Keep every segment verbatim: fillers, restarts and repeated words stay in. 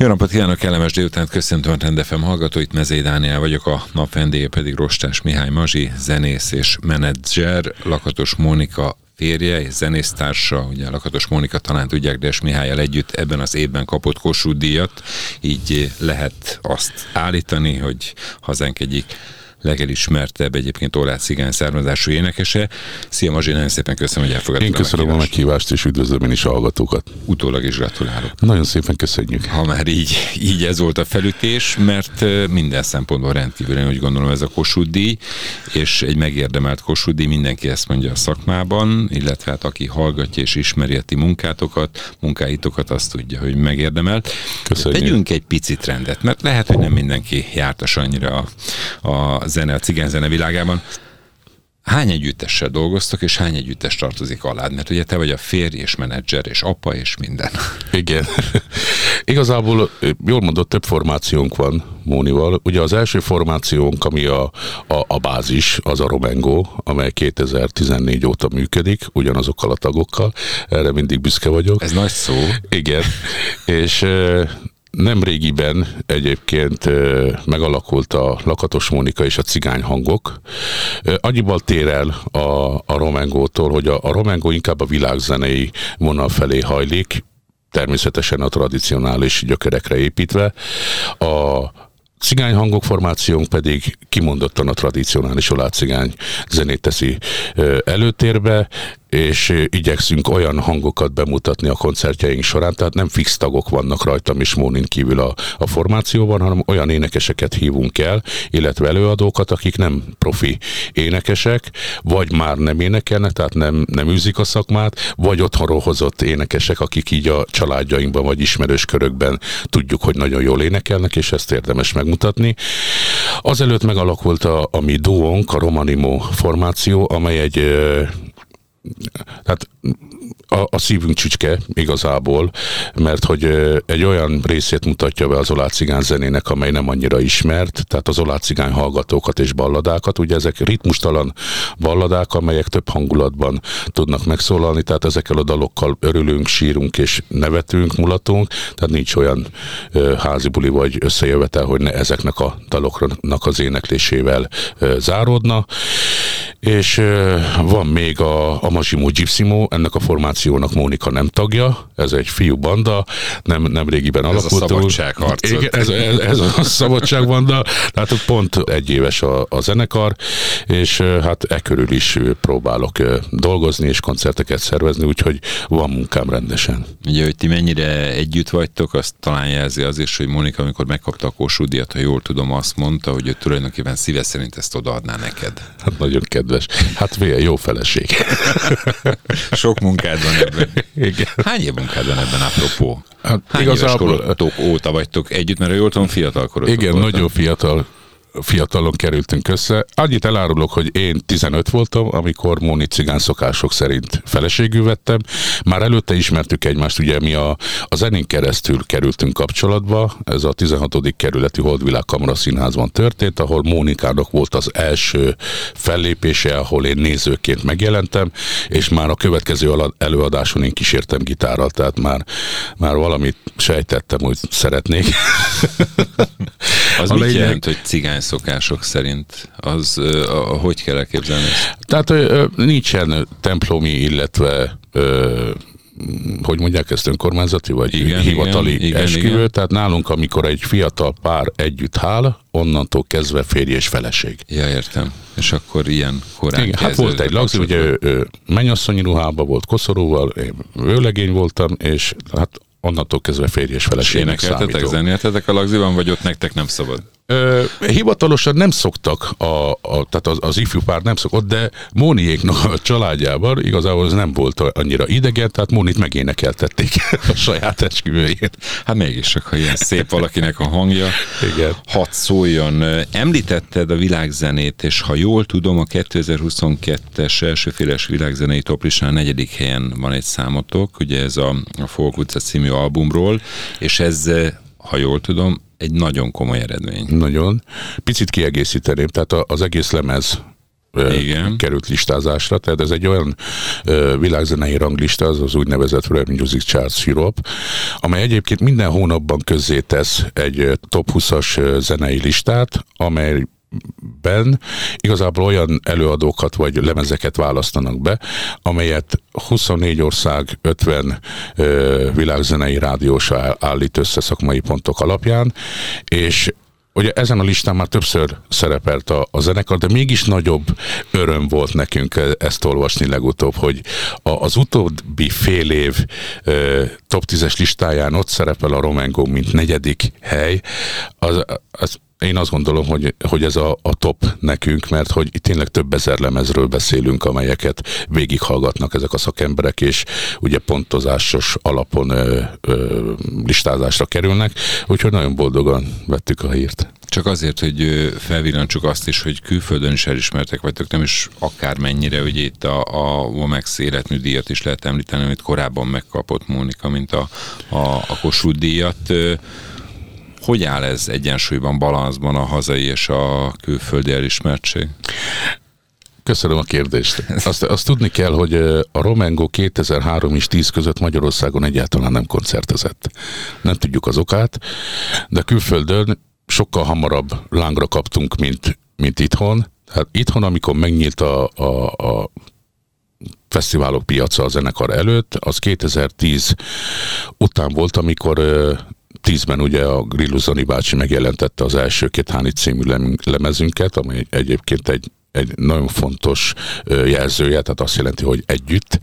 Jó napot kívánok, kellemes délután, köszöntöm a Trend ef em hallgatóit, Mezei Dániel vagyok, a nap vendége pedig Rostás Mihály Mazsi, zenész és menedzser, Lakatos Mónika férje és zenésztársa, ugye Lakatos Mónika talán tudják, de Mihályal együtt ebben az évben kapott Kossuth díjat, így lehet azt állítani, hogy hazánk egyik legelismertebb, egyébként oláh cigány származású énekese. Szia Mazsi, nagyon szépen köszönöm, hogy elfogadtad. Én köszönöm a meghívást, és üdvözlöm én is a hallgatókat. Utólag is gratulálok. Nagyon szépen köszönjük. Ha már így, így ez volt a felütés, mert minden szempontból rendkívül, én úgy gondolom, ez a Kossuth díj, és egy megérdemelt Kossuth díj, mindenki ezt mondja a szakmában, illetve hát aki hallgatja és ismeri a ti munkátokat, munkáitokat, azt tudja, hogy megérdemelt. Köszönjük. Tegyünk egy picit rendet, mert lehet, hogy nem mindenki jártas annyira a, a zene, a cigányzene világában. Hány együttessel dolgoztok, és hány együttes tartozik alád? Mert ugye te vagy a férj és menedzser, és apa, és minden. Igen. Igazából, jól mondott, több formációnk van Mónival. Ugye az első formációnk, ami a, a, a bázis, az a Romengo, amely kétezer-tizennégy óta működik, ugyanazokkal a tagokkal. Erre mindig büszke vagyok. Ez nagy szó. Igen. És nem régiben egyébként megalakult a Lakatos Mónika és a Cigány Hangok. Annyival tér el a, a Romengótól, hogy a, a Romengo inkább a világzenei vonal felé hajlik, természetesen a tradicionális gyökerekre építve. A Cigány Hangok formációnk pedig kimondottan a tradicionális oláh cigány zenét teszi előtérbe, és igyekszünk olyan hangokat bemutatni a koncertjeink során, tehát nem fix tagok vannak rajtam és Mónin kívül a, a formációban, hanem olyan énekeseket hívunk el, illetve előadókat, akik nem profi énekesek, vagy már nem énekelnek, tehát nem, nem űzik a szakmát, vagy otthonról hozott énekesek, akik így a családjainkban vagy ismerős körökben tudjuk, hogy nagyon jól énekelnek, és ezt érdemes megmutatni. Azelőtt megalakult a, a mi duónk, a Romanimo formáció, amely egy tehát a, a szívünk csücske igazából, mert hogy egy olyan részét mutatja be az oláh cigány zenének, amely nem annyira ismert, tehát az oláh cigány hallgatókat és balladákat, ugye ezek ritmustalan balladák, amelyek több hangulatban tudnak megszólalni, tehát ezekkel a dalokkal örülünk, sírunk és nevetünk, mulatunk, tehát nincs olyan uh, házi buli vagy összejövetel, hogy ne ezeknek a daloknak az éneklésével uh, záródna. És uh, van még a, a Massimo Gypsimo, ennek a formációnak Mónika nem tagja, ez egy fiú banda, nem, nem régiben alakult. Ez a szabadságharc. Igen, ez, ez, ez a szabadságbanda, tehát pont egy éves a, a zenekar, és hát e körül is próbálok dolgozni és koncerteket szervezni, úgyhogy van munkám rendesen. Ugye, hogy ti mennyire együtt vagytok, azt talán jelzi az is, hogy Mónika, amikor megkapta a Kossuth díjat, ha jól tudom, azt mondta, hogy ő tulajdonképpen szíve szerint ezt odaadná neked. Hát nagyon kedves. Hát vége, jó feleség. Sok munkád van ebben. Igen. Hány év munkád van ebben, apropó? Hát Hány igazából éves korotok óta vagytok együtt, mert jól tudom, fiatal korotok igen, voltam. nagyon fiatal, fiatalon kerültünk össze. Annyit elárulok, hogy én tizenöt voltam, amikor Móni cigány szokások szerint feleségül vettem. Már előtte ismertük egymást, ugye mi a, a zenén keresztül kerültünk kapcsolatba. Ez a tizenhatodik kerületi Holdvilág Kamara Színházban történt, ahol Mónikának volt az első fellépése, ahol én nézőként megjelentem, és már a következő előadáson én kísértem gitárral, tehát már, már valamit sejtettem, hogy szeretnék. Az mit lényeg... jelent, hogy cigány szokások szerint? Az uh, a, hogy kell elképzelni ezt? Tehát uh, nincsen templomi, illetve uh, hogy mondják ezt, önkormányzati vagy igen, hivatali igen, igen, esküvő. Igen. Tehát nálunk, amikor egy fiatal pár együtt áll, onnantól kezdve férj és feleség. Ja, értem. És akkor ilyen korán igen, hát volt egy lagzi, ugye ő, ő mennyasszonyi ruhában volt, koszorúval, én vőlegény voltam, és hát onnantól kezdve férj és feleségnek számítom. Énekeltetek, zenéltetek a lagziban, vagy ott nektek nem szabad? Ö, hivatalosan nem szoktak, a, a, tehát az, az ifjú pár nem szokott, de Móniéknak a családjában igazából ez nem volt annyira idegen, tehát Mónit megénekeltették a saját esküvőjén. Hát mégis csak, ha ilyen szép valakinek a hangja, igen. Hadd szóljon. Említetted a világzenét, és ha jól tudom, a kétezer-huszonkettes elsőféles világzenei toplistán a negyedik helyen van egy számotok, ugye ez a, a Folk utca című albumról, és ez, ha jól tudom, egy nagyon komoly eredmény. Nagyon. Picit kiegészíteném, tehát az egész lemez Igen. került listázásra, tehát ez egy olyan világzenei ranglista, az az úgynevezett World Music Charts Europe, amely egyébként minden hónapban közzétesz egy top húszas zenei listát, amely ben igazából olyan előadókat vagy lemezeket választanak be, amelyet huszonnégy ország ötven ö, világzenei rádiósa állít össze szakmai pontok alapján, és ugye ezen a listán már többször szerepelt a, a zenekar, de mégis nagyobb öröm volt nekünk ezt olvasni legutóbb, hogy a, az utóbbi fél év ö, top tízes listáján ott szerepel a Romango, mint negyedik hely. Az, az Én azt gondolom, hogy, hogy ez a, a top nekünk, mert hogy itt tényleg több ezer lemezről beszélünk, amelyeket végighallgatnak ezek a szakemberek, és ugye pontozásos alapon ö, ö, listázásra kerülnek, úgyhogy nagyon boldogan vettük a hírt. Csak azért, hogy felvillantsuk azt is, hogy külföldön is elismertek vagytok, nem is akármennyire, hogy itt a, a Womex életműdíjat is lehet említeni, amit korábban megkapott Mónika, mint a, a, a Kossuth díjat. Hogy áll ez egyensúlyban, balanszban a hazai és a külföldi elismertség? Köszönöm a kérdést. Azt, azt tudni kell, hogy a Romango kétezer-három és tíz között Magyarországon egyáltalán nem koncertezett. Nem tudjuk az okát, de külföldön sokkal hamarabb lángra kaptunk, mint, mint itthon. Hát itthon, amikor megnyílt a, a, a fesztiválok piaca a zenekar előtt, az kétezer-tíz után volt, amikor tízben ugye a Grillu Zani bácsi megjelentette az első Kéthány című lemezünket, ami egyébként egy, egy nagyon fontos jelzője, tehát azt jelenti, hogy együtt,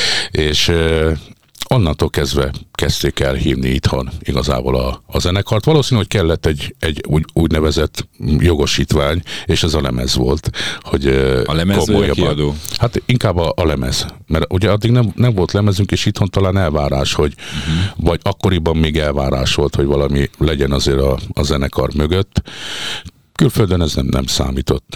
és onnantól kezdve kezdték el hívni itthon igazából a, a zenekart. Valószínű, hogy kellett egy, egy úgy, úgynevezett jogosítvány, és ez a lemez volt. Hogy a lemez vagy a kiadó? Hát inkább a, a lemez. Mert ugye addig nem, nem volt lemezünk, és itthon talán elvárás, hogy uh-huh. vagy akkoriban még elvárás volt, hogy valami legyen azért a, a zenekar mögött. Külföldön ez nem, nem számított.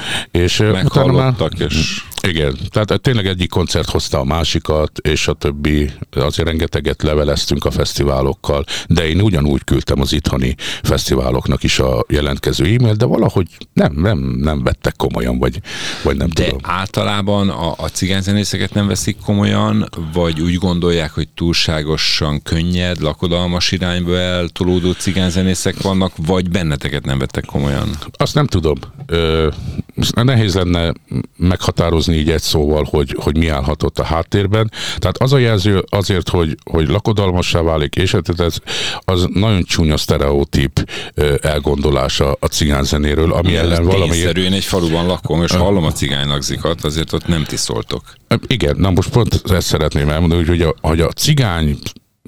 És utána már, és... Igen, tehát tényleg egyik koncert hozta a másikat, és a többi, azért rengeteget leveleztünk a fesztiválokkal, de én ugyanúgy küldtem az itthoni fesztiváloknak is a jelentkező e-mailt, de valahogy nem, nem, nem vettek komolyan, vagy, vagy nem de tudom. De általában a, a cigányzenészeket nem veszik komolyan, vagy úgy gondolják, hogy túlságosan könnyed, lakodalmas irányba eltolódó cigányzenészek vannak, vagy benneteket nem vettek komolyan? Azt nem tudom. Ö, nehéz lenne meghatározni így egy szóval, hogy, hogy mi állhatott a háttérben. Tehát az a jelző azért, hogy, hogy lakodalmassá válik, és ez, az nagyon csúnya sztereotíp elgondolása a cigányzenéről, ami igen, ellen valami... Tényszerűen egy faluban lakom, és hallom a cigánylagzikat, azért ott nem ti szóltok. Igen, na most pont ezt szeretném elmondani, hogy a, hogy a cigány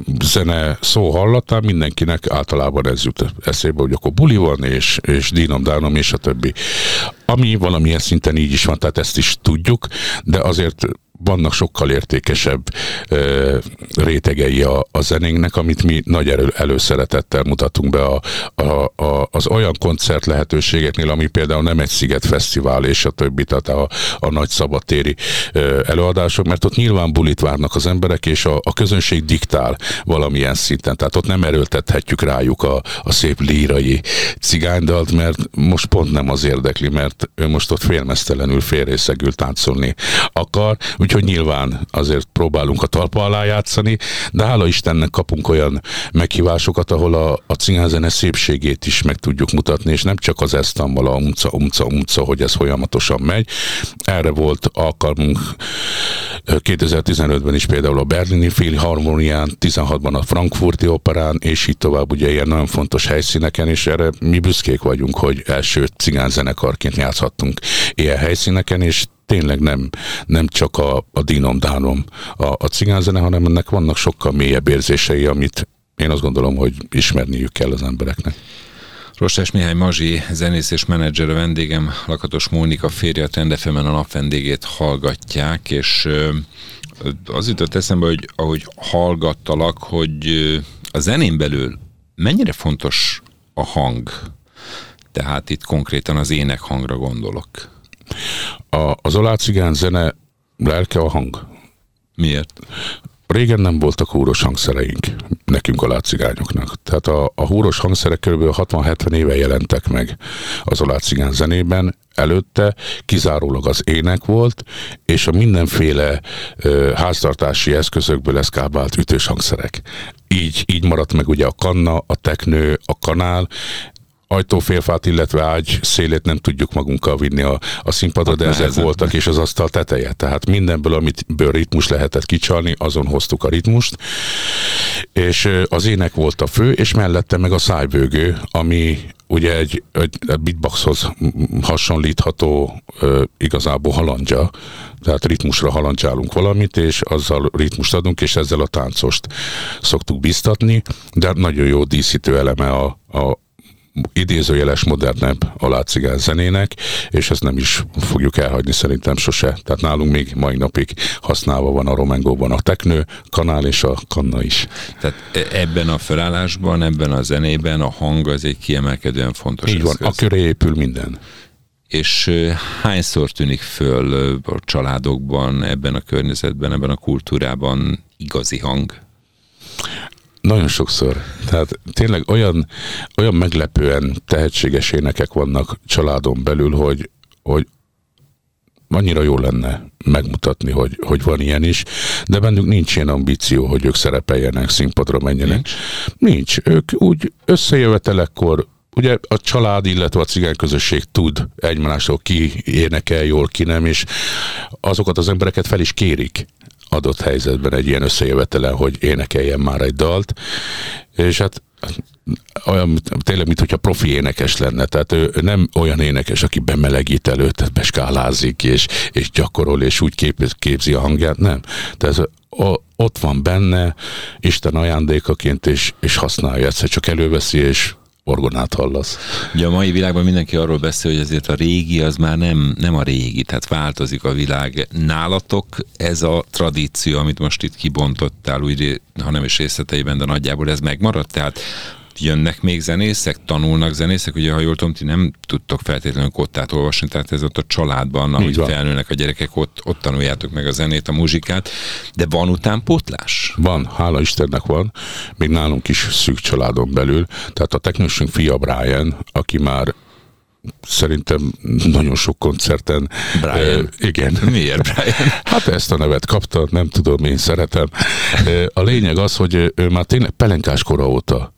zene szó hallatán mindenkinek általában ez jut eszébe, hogy akkor buli van, és, és dínom, dánom, és a többi. Ami valamilyen szinten így is van, tehát ezt is tudjuk, de azért vannak sokkal értékesebb ö, rétegei a, a zenénknek, amit mi nagy elő, előszeretettel mutatunk be a, a, a, az olyan koncert lehetőségeknél, ami például nem egy Sziget Fesztivál és a többi, tehát a, a nagy szabadtéri ö, előadások, mert ott nyilván bulit várnak az emberek, és a, a közönség diktál valamilyen szinten, tehát ott nem erőltethetjük rájuk a, a szép lírai cigánydalt, mert most pont nem az érdekli, mert ő most ott félmeztelenül, félrészegül táncolni akar, úgyhogy nyilván azért próbálunk a talpa alá játszani, de hála Istennek kapunk olyan meghívásokat, ahol a, a cigányzene szépségét is meg tudjuk mutatni, és nem csak az esztammal a umca, umca, umca, hogy ez folyamatosan megy. Erre volt alkalmunk kétezer-tizenötben is például a Berlini Philharmonián, tizenhatban a Frankfurti Operán, és így tovább ugye ilyen nagyon fontos helyszíneken, és erre mi büszkék vagyunk, hogy első cigányzenekarként játszhattunk ilyen helyszíneken, és tényleg nem, nem csak a, a dínom-dánom a, a cigányzene, hanem ennek vannak sokkal mélyebb érzései, amit én azt gondolom, hogy ismerniük kell az embereknek. Rostás Mihály Mazsi, zenész és menedzser a vendégem, Lakatos Mónika férje, a Trend ef emen a napvendégét hallgatják, és az jutott eszembe, hogy ahogy hallgattalak, hogy a zenén belül mennyire fontos a hang, tehát itt konkrétan az énekhangra gondolok. A, az olácigány zene lelke a hang. Miért? Régen nem voltak húros hangszereink, nekünk olácigányoknak. Tehát a, a húros hangszerek kb. hatvan-hetven éve jelentek meg az olácigány zenében. előtte kizárólag az ének volt, és a mindenféle ö, háztartási eszközökből eszkábált ütős hangszerek. Így, így maradt meg ugye a kanna, a teknő, a kanál, ajtófélfát, illetve ágy szélét nem tudjuk magunkkal vinni a, a színpadra, de ezek voltak, és az asztal teteje. Tehát mindenből, amitből ritmus lehetett kicsalni, azon hoztuk a ritmust. És az ének volt a fő, és mellette meg a szájbőgő, ami ugye egy, egy beatboxhoz hasonlítható uh, igazából halandzsa, tehát ritmusra halandzsálunk valamit, és azzal ritmust adunk, és ezzel a táncost szoktuk biztatni, de nagyon jó díszítő eleme a, a idézőjeles, modernebb alácigány zenének, és ezt nem is fogjuk elhagyni szerintem sose. Tehát nálunk még mai napig használva van a Romengóban a teknő, kanál és a kanna is. Tehát ebben a felállásban, ebben a zenében a hang az egy kiemelkedően fontos eszköz. Így van, a köré épül minden. És hányszor tűnik föl a családokban, ebben a környezetben, ebben a kultúrában igazi hang? Nagyon sokszor. Tehát tényleg olyan, olyan meglepően tehetséges énekek vannak családon belül, hogy, hogy annyira jó lenne megmutatni, hogy, hogy van ilyen is, de bennük nincs ilyen ambíció, hogy ők szerepeljenek, színpadra menjenek. Nincs. nincs. Ők úgy összejövetelekkor, ugye a család, illetve a cigány közösség tud egymásról, ki énekel jól, ki nem, és azokat az embereket fel is kérik adott helyzetben egy ilyen összejövetelen, hogy énekeljen már egy dalt, és hát olyan, tényleg, mintha profi énekes lenne, tehát ő nem olyan énekes, aki bemelegít előtt, beskálázik, és, és gyakorol, és úgy kép, képzi a hangját, nem. Tehát ez o, ott van benne, Isten ajándékaként, és, és használja, egyszer csak előveszi, és orgonát hallasz. Ugye a mai világban mindenki arról beszél, hogy azért a régi az már nem, nem a régi, tehát változik a világ. Nálatok ez a tradíció, amit most itt kibontottál, úgy, ha nem is részleteiben, de nagyjából ez megmaradt, tehát jönnek még zenészek, tanulnak zenészek, ugye ha jól tudom, ti nem tudtok feltétlenül kottát olvasni, tehát ez ott a családban, ahogy felnőnek a gyerekek, ott, ott tanuljátok meg a zenét, a muzsikát, de van utánpótlás? Van, hála Istennek van, még nálunk is szűk családon belül, tehát a teknősünk fia Brian, aki már szerintem nagyon sok koncerten. Brian? Uh, igen. Miért Brian? Hát ezt a nevet kapta, nem tudom, én szeretem. Uh, a lényeg az, hogy ő már tényleg pelenkás kora óta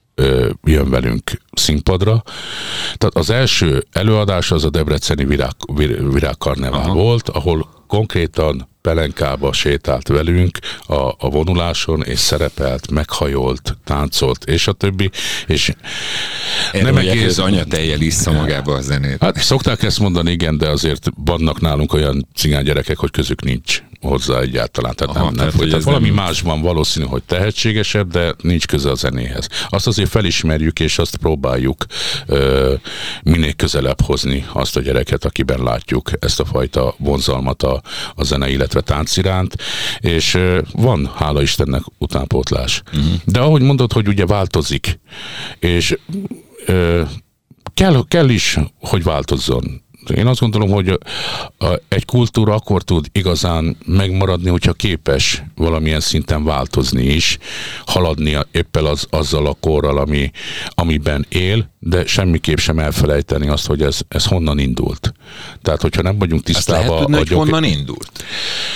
jön velünk színpadra. Tehát az első előadás az a debreceni virág, virágkarnevál Aha. volt, ahol konkrétan pelenkába sétált velünk a, a vonuláson, és szerepelt, meghajolt, táncolt, és a többi. És nem egész... az anyatejjel issza magába a zenét. Hát szokták ezt mondani, igen, de azért vannak nálunk olyan cigány gyerekek, hogy közük nincs hozzá egyáltalán. Tehát, Aha, nem, tehát, nem, tehát valami nem... másban valószínű, hogy tehetségesebb, de nincs köze a zenéhez. Azt azért felismerjük, és azt próbáljuk ö, minél közelebb hozni azt a gyereket, akiben látjuk ezt a fajta vonzalmat a, a zene, illetve tánc iránt, és ö, van, hála Istennek, utánpótlás. Uh-huh. De ahogy mondod, hogy ugye változik, és ö, kell, kell is, hogy változzon. Én azt gondolom, hogy egy kultúra akkor tud igazán megmaradni, hogyha képes valamilyen szinten változni is, haladni éppen az, azzal a korral, ami, amiben él, de semmiképp sem elfelejteni azt, hogy ez, ez honnan indult. Tehát, hogyha nem vagyunk tisztában... Azt lehet tudni, hogy honnan indult?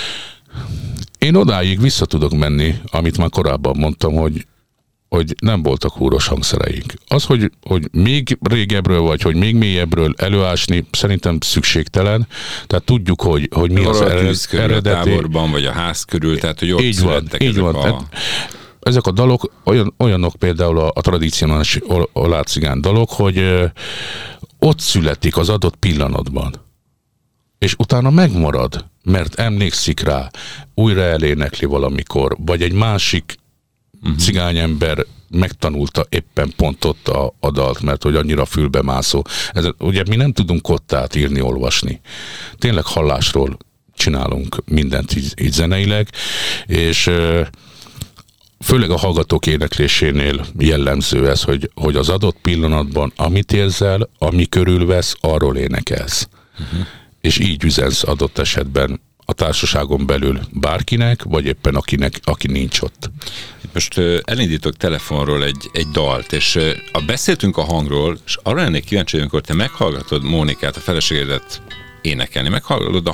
Én odáig vissza tudok menni, amit már korábban mondtam, hogy hogy nem voltak húros hangszereink. Az, hogy, hogy még régebről, vagy hogy még mélyebbről előásni, szerintem szükségtelen. Tehát tudjuk, hogy, hogy mi az eredeti. A táborban, vagy a ház körül, tehát hogy ott így születtek van, így van. A... Ezek a dalok, olyan, olyanok például a, a tradicionális alácigán dalok, hogy ö, ott születik az adott pillanatban. És utána megmarad, mert emlékszik rá, újra elénekli valamikor, vagy egy másik Uh-huh. cigányember megtanulta éppen pont ott a, a dalt, mert hogy annyira fülbemászó. Ez, ugye mi nem tudunk kottát írni, olvasni. Tényleg hallásról csinálunk mindent így, így zeneileg, és főleg a hallgatók éneklésénél jellemző ez, hogy, hogy az adott pillanatban, amit érzel, ami körülvesz, arról énekelsz. Uh-huh. És így üzensz adott esetben a társaságon belül bárkinek, vagy éppen akinek, aki nincs ott. Most uh, elindítok telefonról egy, egy dalt, és uh, a beszéltünk a hangról, és arra lennék kíváncsi, amikor te meghallgatod Mónikát, a feleségedet énekelni, meghallgatod a,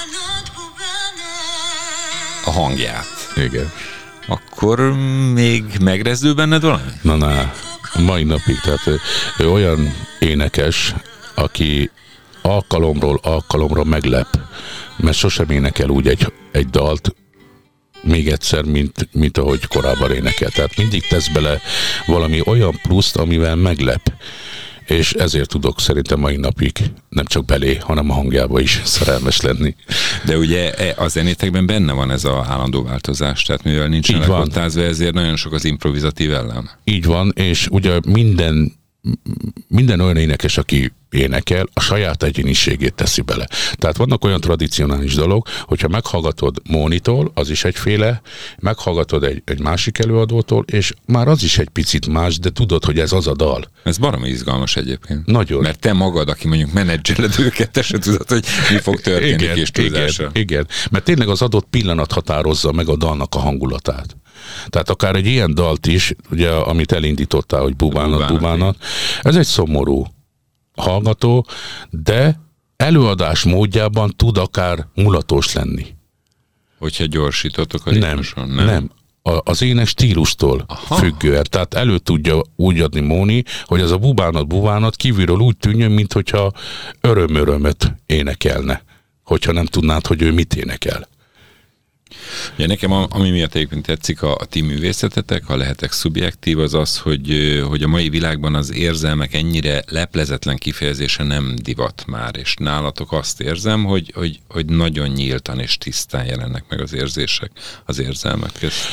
a hangját. Igen. Akkor még megrezdül benned valami? Na, na, mai napig, tehát ő, ő olyan énekes, aki alkalomról alkalomra meglep, mert sosem énekel úgy egy, egy dalt még egyszer, mint, mint ahogy korábban énekel. Tehát mindig tesz bele valami olyan pluszt, amivel meglep. És ezért tudok szerintem mai napig nem csak belé, hanem a hangjába is szerelmes lenni. De ugye a zenétekben benne van ez a állandó változás, tehát mivel nincsenek ottázva, ezért nagyon sok az improvizatív ellen. Így van, és ugye minden minden olyan énekes, aki énekel, a saját egyéniségét teszi bele. Tehát vannak olyan tradicionális dolog, hogyha meghallgatod Mónitól, az is egyféle, meghallgatod egy, egy másik előadótól, és már az is egy picit más, de tudod, hogy ez az a dal. Ez baromi izgalmas egyébként. Nagyon. Mert te magad, aki mondjuk menedzseled őket, te sem tudod, hogy mi fog történni igen, kis túlzással. Igen, igen, mert tényleg az adott pillanat határozza meg a dalnak a hangulatát. Tehát akár egy ilyen dalt is, ugye, amit elindítottál, hogy bubánat, bubánat, ez egy szomorú hallgató, de előadás módjában tud akár mulatós lenni. Hogyha gyorsítotok a ritmuson, nem? Nem, nem. A, az ének stílustól Aha. függően. Tehát elő tudja úgy adni Móni, hogy ez a bubánat, bubánat kívülről úgy tűnjön, mint hogyha öröm-örömet énekelne, hogyha nem tudnád, hogy ő mit énekel. Ja, nekem ami miatt egyébként tetszik a, a ti művészetetek, ha lehetek szubjektív, az az, hogy, hogy a mai világban az érzelmek ennyire leplezetlen kifejezése nem divat már, és nálatok azt érzem, hogy, hogy, hogy nagyon nyíltan és tisztán jelennek meg az érzések, az érzelmek közt.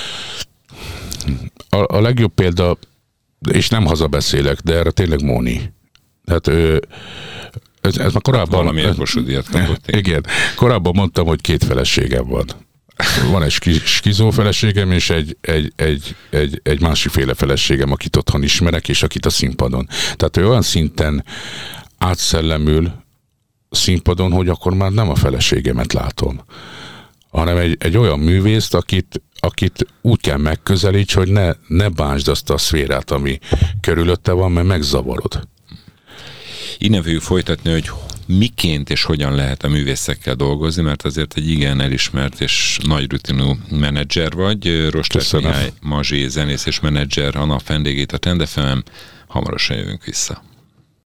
A, a legjobb példa, és nem hazabeszélek, de erre tényleg Móni. Hát ő ez, ez már korábban... Hát valamiért Kossuth-díjat kapott. Igen, korábban mondtam, hogy két feleségem van. Van egy skizó feleségem, és egy, egy, egy, egy, egy másikféle feleségem, akit otthon ismerek, és akit a színpadon. Tehát ő olyan szinten átszellemül színpadon, hogy akkor már nem a feleségemet látom, hanem egy, egy olyan művészt, akit, akit úgy kell megközelíts, hogy ne, ne bántsd azt a szférát, ami körülötte van, mert megzavarod. Innen fogjuk folytatni, hogy miként és hogyan lehet a művészekkel dolgozni, mert azért egy igen elismert és nagy rutinú menedzser vagy. Rostás Mihály Mazsi, zenész és menedzser, a nap vendégét a Trend ef emen. Hamarosan jövünk vissza.